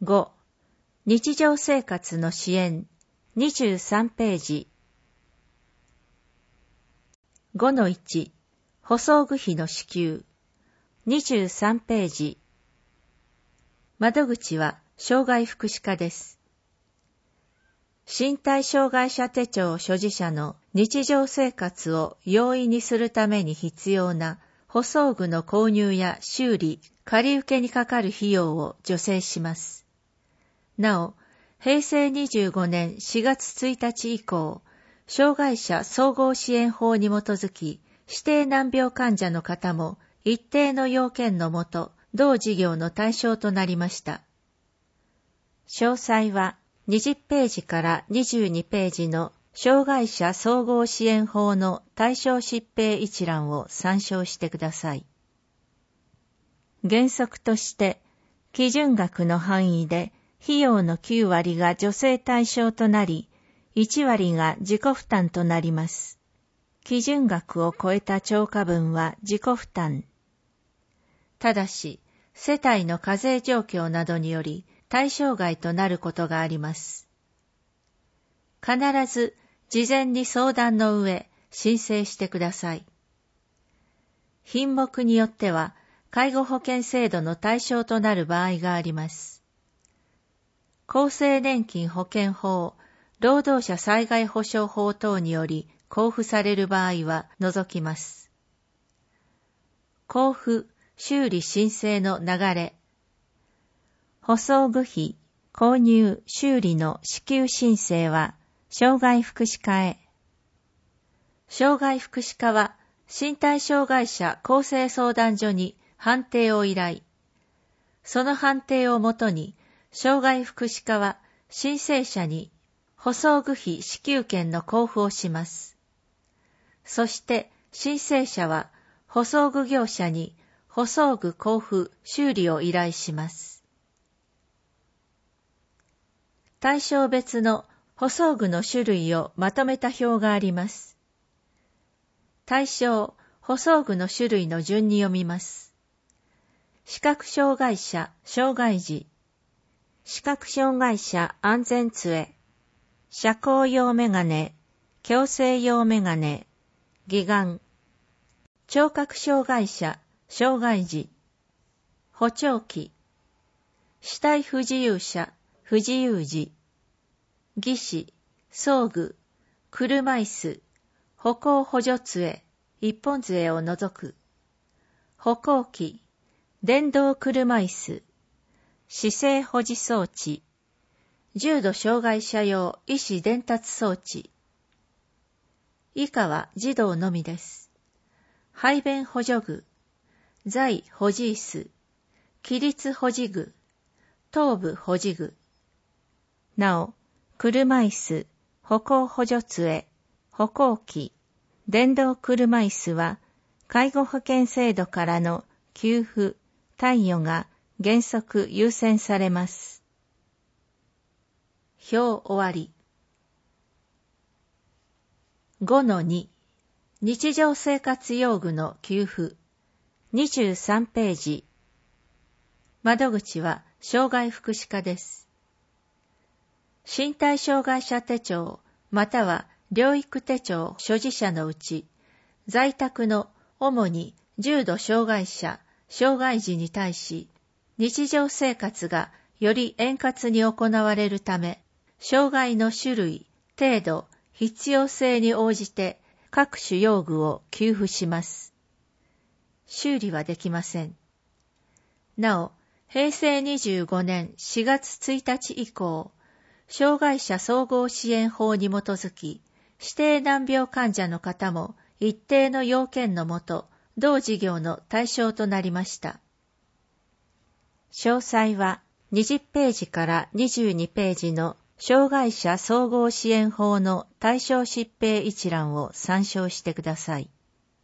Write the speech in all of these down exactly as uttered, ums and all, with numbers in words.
ご. 日常生活の支援にじゅうさんページ。ごのいち. 補装具費の支給にじゅうさんページ。窓口は障害福祉課です。身体障害者手帳所持者の日常生活を容易にするために必要な補装具の購入や修理、借り受けにかかる費用を助成します。なお、へいせいにじゅうごねんしがつついたち以降、障害者総合支援法に基づき、指定難病患者の方も一定の要件のもと、同事業の対象となりました。詳細はにじゅっページからにじゅうにページの障害者総合支援法の対象疾病一覧を参照してください。原則として、基準額の範囲で費用のきゅうわりが助成対象となり、いちわりが自己負担となります。基準額を超えた超過分は自己負担。ただし、世帯の課税状況などにより対象外となることがあります。必ず事前に相談の上、申請してください。品目によっては、介護保険制度の対象となる場合があります。厚生年金保険法、労働者災害保障法等により交付される場合は除きます。交付、修理申請の流れ。補装具費、購入、修理の支給申請は、障害福祉課へ。障害福祉課は、身体障害者公正相談所に判定を依頼。その判定をもとに、障害福祉課は申請者に補装具費支給権の交付をします。そして申請者は補装具業者に補装具交付修理を依頼します。対象別の補装具の種類をまとめた表があります。対象、補装具の種類の順に読みます。視覚障害者、障害児。視覚障害者安全杖、遮光用メガネ、矯正用メガネ、義眼、聴覚障害者、障害児、補聴器、肢体不自由者、不自由児、義肢、装具、車椅子、歩行補助杖、一本杖を除く、歩行器、電動車椅子、姿勢保持装置、重度障害者用意思伝達装置。以下は児童のみです。排便補助具、座保持椅子、起立保持具、頭部保持具。なお、車椅子、歩行補助杖、歩行器、電動車椅子は、介護保険制度からの給付、貸与が原則優先されます。表終わり。ごのに. 日常生活用具の給付にじゅうさんページ。窓口は障害福祉課です。身体障害者手帳または療育手帳所持者のうち、在宅の主に重度障害者、障害児に対し、日常生活がより円滑に行われるため、障害の種類、程度、必要性に応じて各種用具を給付します。修理はできません。なお、へいせいにじゅうごねんしがつついたち以降、障害者総合支援法に基づき、指定難病患者の方も一定の要件のもと、同事業の対象となりました。詳細はにじゅっページからにじゅうにページの障害者総合支援法の対象疾病一覧を参照してください。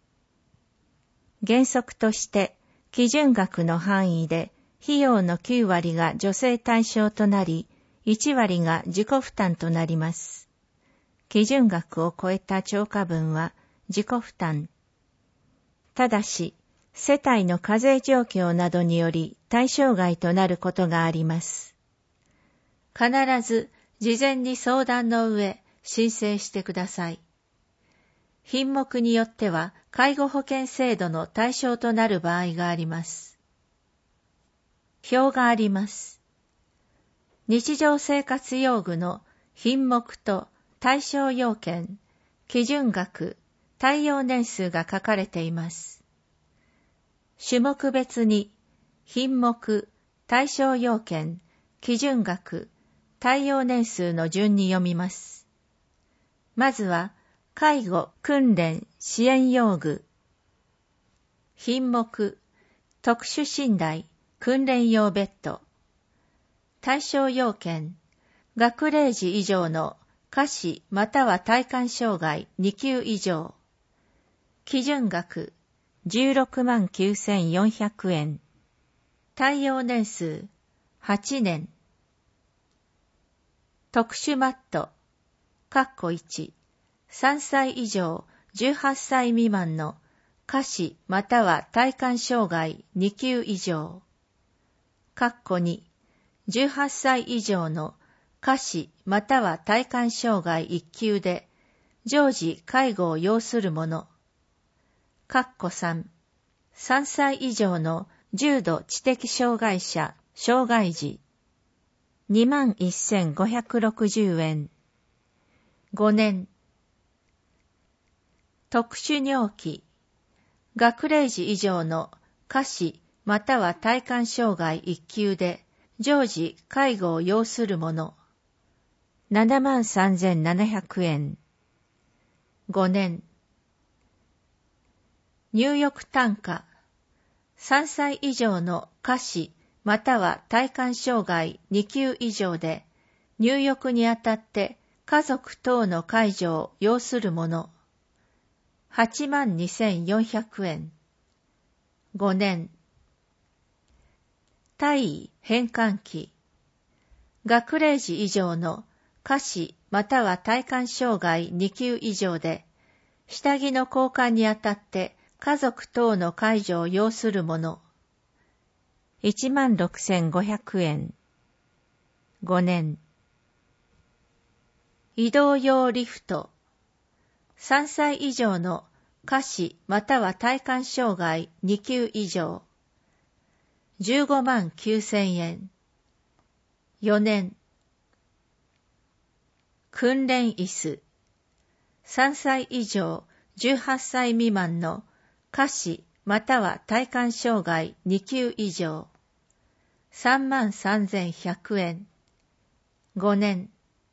原則として、基準額の範囲で費用のきゅうわりが助成対象となり、いちわりが自己負担となります。基準額を超えた超過分は自己負担。ただし、世帯の課税状況などにより対象外となることがあります。 必ず事前に相談の上申請してください。品目によっては介護保険制度の対象となる場合があります。表があります。日常生活用具の品目と対象要件、基準額、対応年数が書かれています。種目別に品目、対象要件、基準額、対応年数の順に読みます。まずは、介護、訓練、支援用具。品目、特殊寝台、訓練用ベッド。対象要件、学齢児以上の下肢または体幹障害に級以上。基準額、じゅうろくまんきゅうせんよんひゃくえん。対応年数、はちねん。特殊マット、括弧いち、さんさい以上じゅうはっさい未満の下肢または体幹障害に級以上。括弧に、じゅうはっさい以上の下肢または体幹障害いっ級で常時介護を要する者。括弧さん、さんさい以上の重度知的障害者、障害児。にまんせんごひゃくろくじゅうえん。ごねん。特殊尿器。学齢児以上の下肢または体幹障害いっ級で常時介護を要する者。ななまんさんぜんななひゃくえん。ごねん。入浴単価。さんさい以上の下肢または体幹障害に級以上で入浴にあたって家族等の介助を要する者。はちまんにせんよんひゃくえん。ごねん。体位変換器。学齢児以上の下肢または体幹障害に級以上で下着の交換にあたって家族等の介助を要する者。いちまんろくせんごひゃくえん。ごねん。移動用リフト。さんさい以上の下肢または体幹障害に級以上。じゅうごまんきゅうせんえん。よねん。訓練椅子。さんさい以上じゅうはっさい未満の下肢または体幹障害に級以上。さんまんさんぜんひゃくえん。ごねん。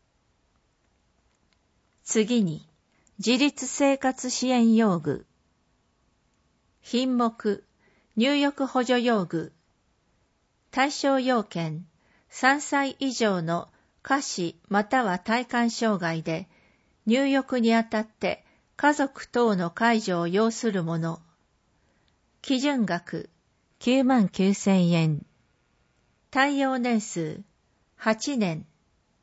次に、自立生活支援用具。品目、入浴補助用具。対象要件、さんさい以上の下肢または体幹障害で入浴にあたって家族等の介助を要する者。基準額、きゅうまんきゅうせんえん。対応年数、はちねん。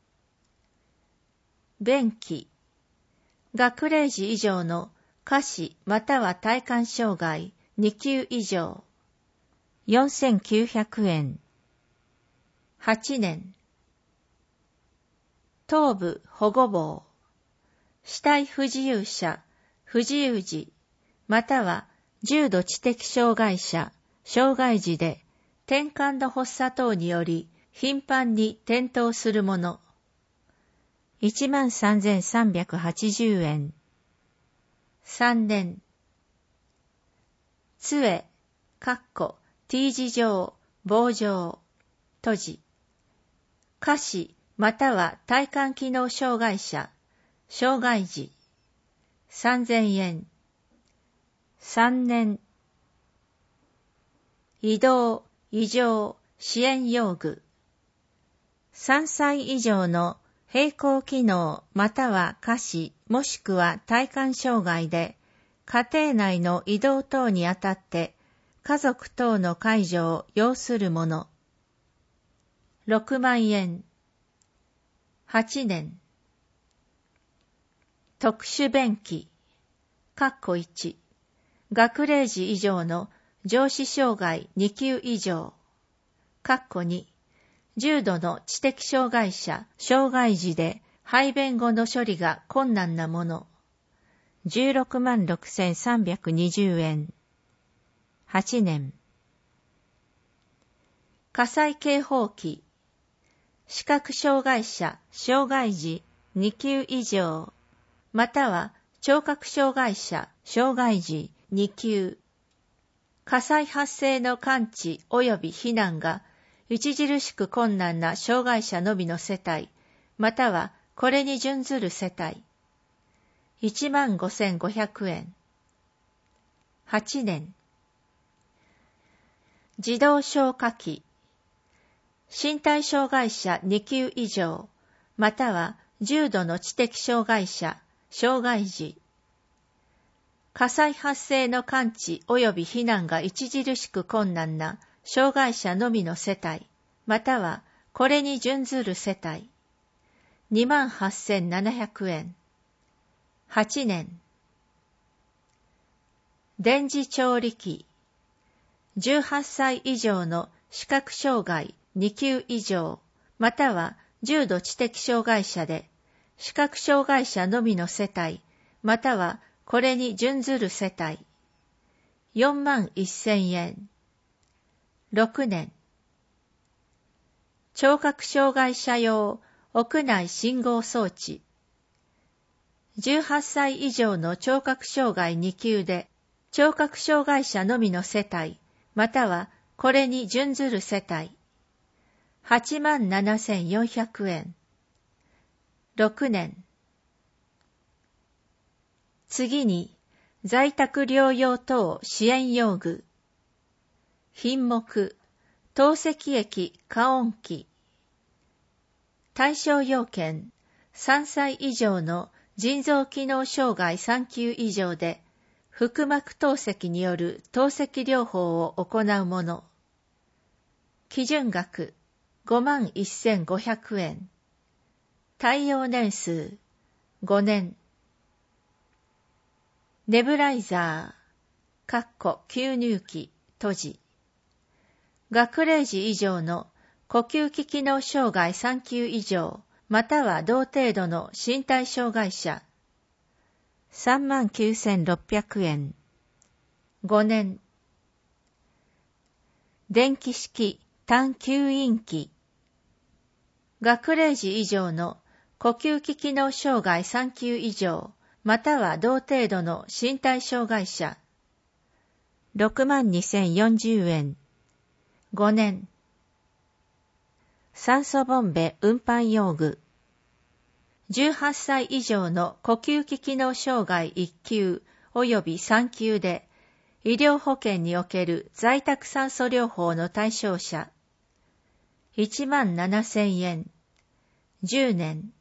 便器。学齢児以上の下肢または体幹障害に級以上。よんせんきゅうひゃくえん。はちねん。頭部保護棒。肢体不自由者、不自由児、または重度知的障害者、障害児で転換の発作等により頻繁に転倒する者。いちまんさんぜんさんびゃくはちじゅうえん。さんねん。杖、かっこ T 字状、棒状、閉じ。下肢または体幹機能障害者、障害児。さんぜんえん。さんねん。移動、移乗、支援用具。さんさい以上の並行機能または下肢もしくは体幹障害で家庭内の移動等にあたって家族等の介助を要する者。ろくまんえん。はちねん。特殊便器。かっこいち。学齢児以上の上肢障害に級以上。かっこに。 重度の知的障害者、障害児で排便後の処理が困難なもの、じゅうろくまんろくせんさんびゃくにじゅうえん。はちねん。火災警報器、視覚障害者、障害児にきゅう以上、または聴覚障害者、障害児にきゅう。火災発生の感知及び避難が著しく困難な障害者のみの世帯、またはこれに準ずる世帯、いちまんごせんごひゃくえん。はちねん。自動消火器、身体障害者にきゅう以上、または重度の知的障害者、障害児。火災発生の感知及び避難が著しく困難な障害者のみの世帯、またはこれに準ずる世帯、にまんはっせんななひゃくえん。はちねん。電磁調理器、じゅうはっさい以上の視覚障害にきゅう以上、または重度知的障害者で、視覚障害者のみの世帯、またはこれに準ずる世帯、よんまんせんえん。ろくねん。聴覚障害者用屋内信号装置、じゅうはっさい以上の聴覚障害にきゅうで、聴覚障害者のみの世帯、またはこれに準ずる世帯、はちまんななせんよんひゃくえん。ろくねん。次に、在宅療養等支援用具。品目、透析液加温器。対象要件、さんさい以上の腎臓機能障害さんきゅう以上で、腹膜透析による透析療法を行うもの。基準額、ごまんせんごひゃくえん。対応年数、ごねん。ネブライザー、かっこ吸入器、閉じ。学齢児以上の呼吸器機能障害さんきゅう以上、または同程度の身体障害者。さんまんきゅうせんろっぴゃくえん。ごねん。電気式単吸引器。学齢児以上の呼吸器機能障害さんきゅう以上、または同程度の身体障害者。ろくまんにせんよんじゅうえん。ごねん。酸素ボンベ運搬用具。じゅうはっさい以上の呼吸器機能障害いっ級及びさん級で、医療保険における在宅酸素療法の対象者。いちまんななせんえん。じゅうねん。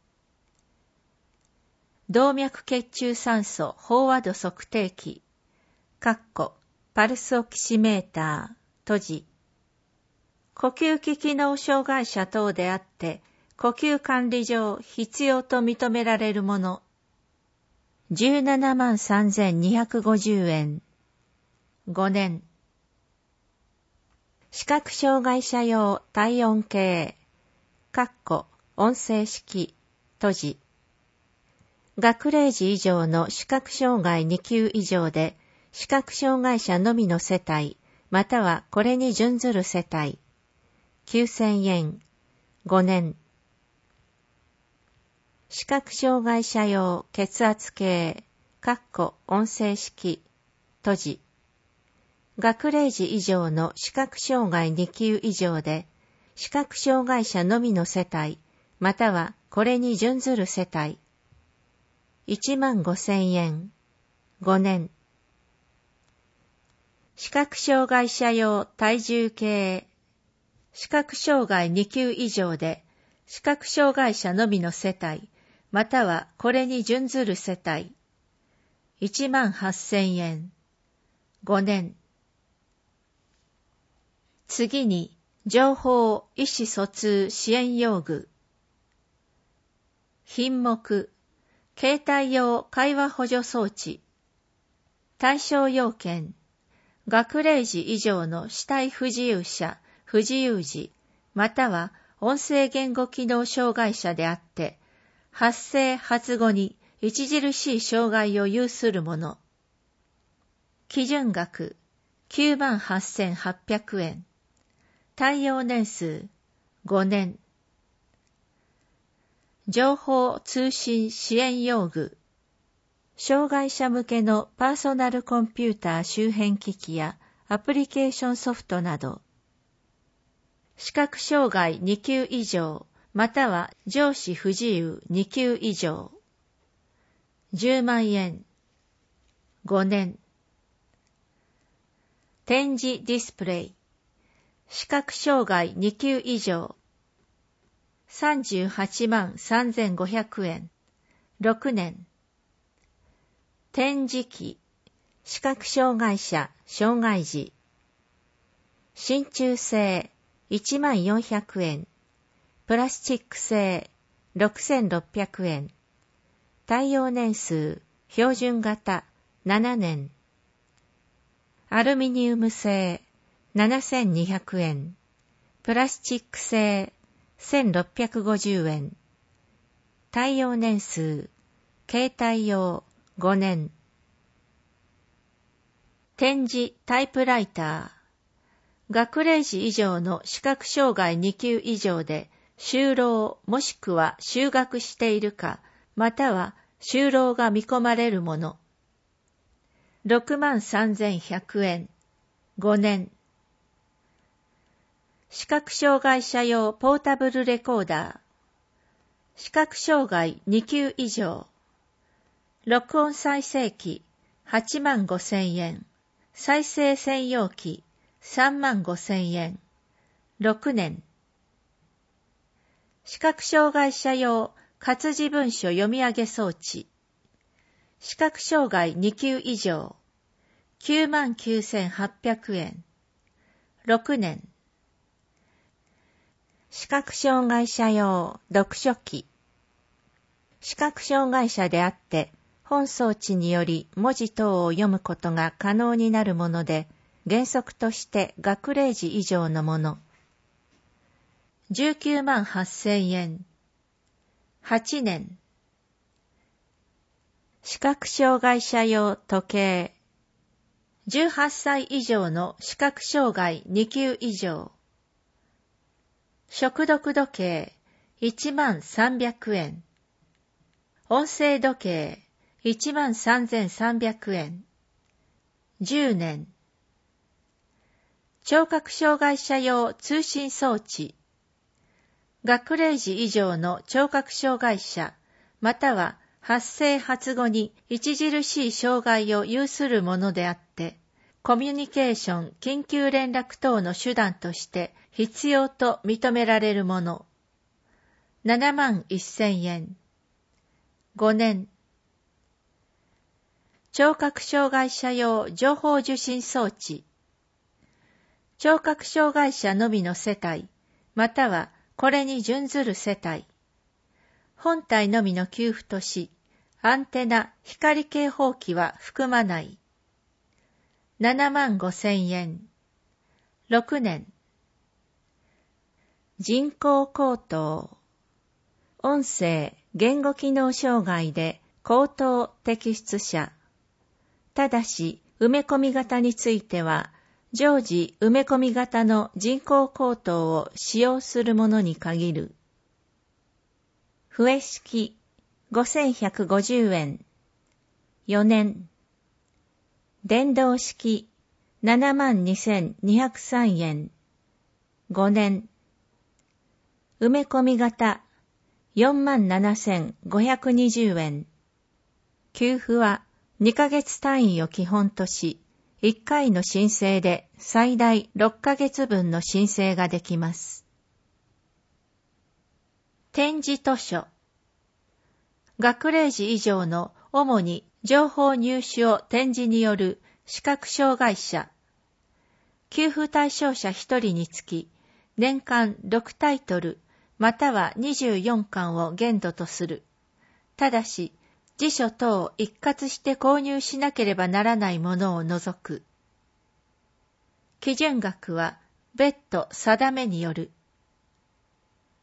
動脈血中酸素飽和度測定器。かっこパルスオキシメーター。閉じ。呼吸器機能障害者等であって、呼吸管理上必要と認められるもの。じゅうななまんさんぜんにひゃくごじゅうえん。ごねん。視覚障害者用体温計。かっこ音声式。閉じ。学齢児以上の視覚障害に級以上で、視覚障害者のみの世帯、またはこれに準ずる世帯。きゅうせんえん。ごねん。視覚障害者用血圧計。かっこ音声式。閉じ。学齢児以上の視覚障害に級以上で、視覚障害者のみの世帯、またはこれに準ずる世帯。いちまんごせんえん。ごねん。視覚障害者用体重計。視覚障害に級以上で、視覚障害者のみの世帯、またはこれに準ずる世帯。いちまんはっせんえん。ごねん。次に、情報意思疎通支援用具。品目、携帯用会話補助装置。対象要件、学齢児以上の肢体不自由者、不自由児、または音声言語機能障害者であって、発生発語に著しい障害を有するもの。基準額きゅうまんはっせんはっぴゃくえん。対応年数ごねん。情報通信支援用具。障害者向けのパーソナルコンピューター周辺機器やアプリケーションソフトなど。視覚障害に級以上、または上肢不自由に級以上。じゅうまんえん。ごねん。展示ディスプレイ。視覚障害に級以上。さんじゅうはちまんさんぜんごひゃくえん。ろくねん。展示機。視覚障害者、障害児。真鍮製いちまんよんひゃくえん。プラスチック製ろくせんろっぴゃくえん。対応年数標準型ななねん。アルミニウム製ななせんにひゃくえん。プラスチック製せんろっぴゃくごじゅうえん。対応年数携帯用ごねん。展示タイプライター。学齢児以上の視覚障害に級以上で就労もしくは就学しているか、または就労が見込まれるもの。ろくまんさんぜんひゃくえん。ごねん。視覚障害者用ポータブルレコーダー。視覚障害に級以上。録音再生機はちまんごせんえん。再生専用機さんまんごせんえん。ろくねん。視覚障害者用活字文書読み上げ装置。視覚障害に級以上。きゅうまんきゅうせんはっぴゃくえん。ろくねん。視覚障害者用読書機。視覚障害者であって、本装置により文字等を読むことが可能になるもので、原則として学齢児以上のもの。じゅうきゅうまんはっせんえん。はちねん。視覚障害者用時計。じゅうはっさい以上の視覚障害に級以上。触読時計いちまんさんびゃくえん。音声時計いちまんさんぜんさんびゃくえん。じゅうねん。聴覚障害者用通信装置。学齢児以上の聴覚障害者、または発生発語に著しい障害を有するものであって、コミュニケーション、緊急連絡等の手段として必要と認められるもの。ななまんせんえん。ごねん。聴覚障害者用情報受信装置。聴覚障害者のみの世帯、またはこれに準ずる世帯。本体のみの給付とし、アンテナ、光警報器は含まない。ななまんごせんえん。ろくねん。人工口頭。音声、言語機能障害で口頭摘出者。ただし、埋め込み型については、常時埋め込み型の人工口頭を使用するものに限る。笛式ごせんひゃくごじゅうえん。よねん。電動式ななまんにせんにひゃくさんえん。ごねん。埋め込み型よんまんななせんごひゃくにじゅうえん。給付はにかげつ単位を基本とし、いっかいの申請で最大ろっかげつぶんの申請ができます。展示図書。学齢児以上の主に情報入手を展示による視覚障害者。給付対象者ひとりにつき、年間ろくタイトル、またはにじゅうよんかんを限度とする。ただし、辞書等を一括して購入しなければならないものを除く。基準額は別途定めによる。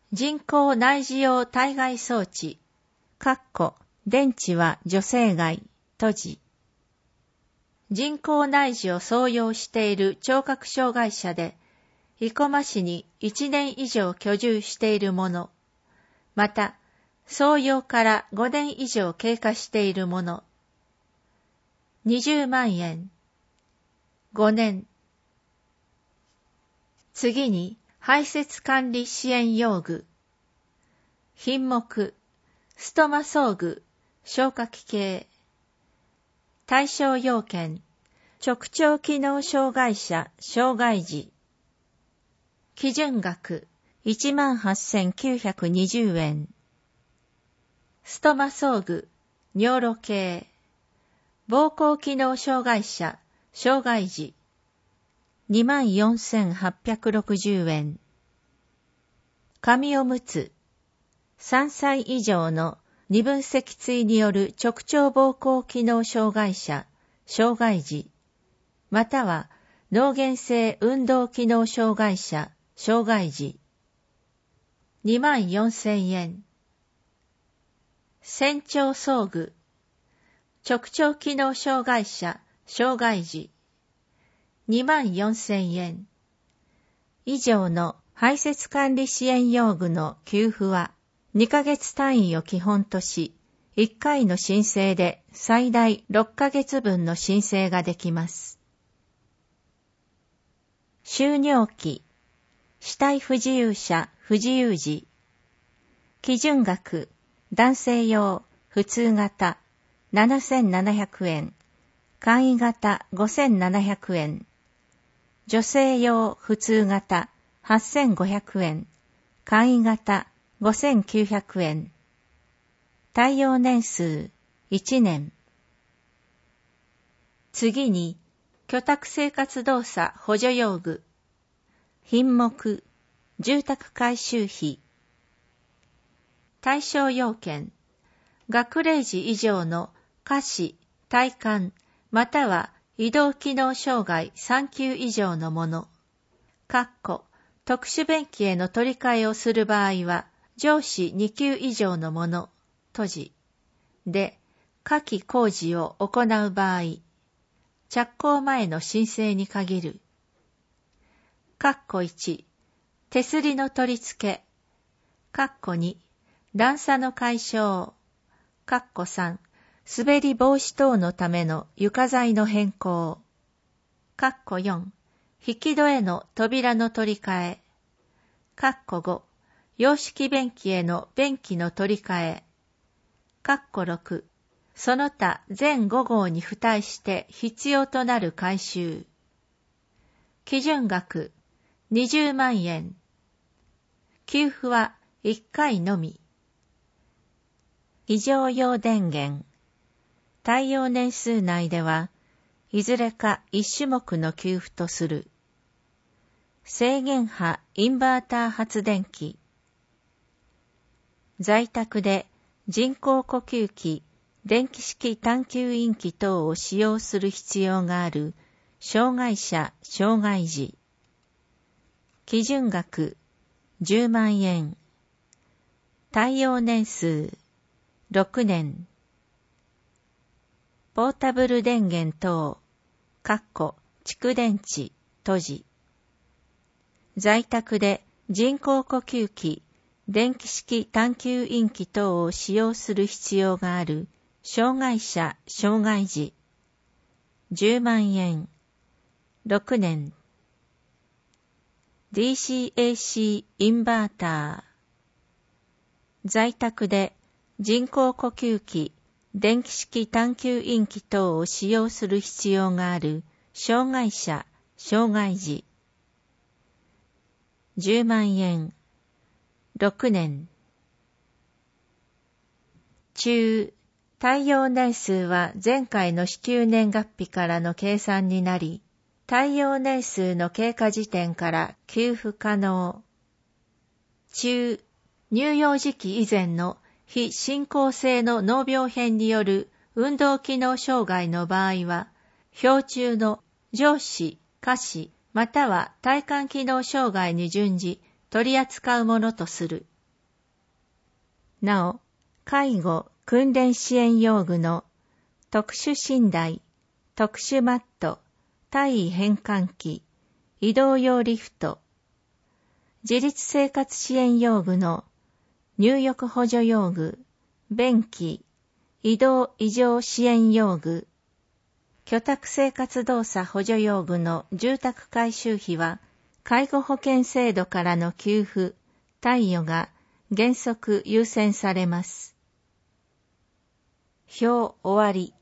人工内耳用体外装置、かっこ電池は助成外、閉じ。人工内耳を装用している聴覚障害者で、生駒市にいちねん以上居住している者、また、装用からごねん以上経過している者、にじゅうまんえん、ごねん。次に、排泄管理支援用具。品目、ストマ装具、消化器系。対象要件、直腸機能障害者、障害児。基準額、いちまんはっせんきゅうひゃくにじゅうえん。ストマ装具、尿路系。膀胱機能障害者、障害児。にまんよんせんはっぴゃくろくじゅうえん。紙おむつ。さんさい以上の二分脊椎による直腸膀胱機能障害者、障害児、または脳原性運動機能障害者、障害児。にまんよんせんえん。仙腸装具。直腸機能障害者、障害児。にまんよんせんえん。以上の排泄管理支援用具の給付はにかげつ単位を基本とし、いっかいの申請で最大ろっかげつぶんの申請ができます。収尿器、肢体不自由者、不自由児。基準額、男性用、普通型、ななせんななひゃくえん、簡易型ごせんななひゃくえん、女性用普通型はっせんごひゃくえん、簡易型ごせんきゅうひゃくえん。対応年数いちねん。次に、居宅生活動作補助用具。品目、住宅改修費。対象要件、学齢児以上の下肢、体幹、または移動機能障害さんきゅう以上のもの。かっこ特殊便器への取り替えをする場合は、上肢にきゅう以上のもの、閉じ。で、下記工事を行う場合、着工前の申請に限る。かっこいち、手すりの取り付け。かっこに、段差の解消。かっこさん、滑り防止等のための床材の変更。かっこよん、引き戸への扉の取り替え。かっこご、洋式便器への便器の取り替え。かっころく、その他全ご号に付帯して必要となる改修。基準額、にじゅうまんえん。給付はいっかいのみ。非常用電源。対応年数内では、いずれか一種目の給付とする。制限波インバーター発電機。在宅で人工呼吸器、電気式探吸引器等を使用する必要がある障害者、障害児。基準額じゅうまんえん。対応年数ろくねん。ポータブル電源等、かっこ蓄電池、閉じ。在宅で人工呼吸器、電気式探吸引器等を使用する必要がある障害者、障害児。じゅうまんえん。ろくねん。ディーシーエーシー インバーター。在宅で人工呼吸器、電気式探吸引器等を使用する必要がある障害者、障害児。じゅうまんえん。ろくねん。中、対応年数は前回の支給年月日からの計算になり、対応年数の経過時点から給付可能。中、乳幼児期以前の非進行性の脳病変による運動機能障害の場合は、表中の上肢、下肢、または体幹機能障害に準じ取り扱うものとする。 なお、介護・訓練支援用具の特殊寝台、特殊マット、体位変換器、移動用リフト、自立生活支援用具の入浴補助用具、便器、移動異常支援用具、居宅生活動作補助用具の住宅改修費は、介護保険制度からの給付、貸与が原則優先されます。表終わり。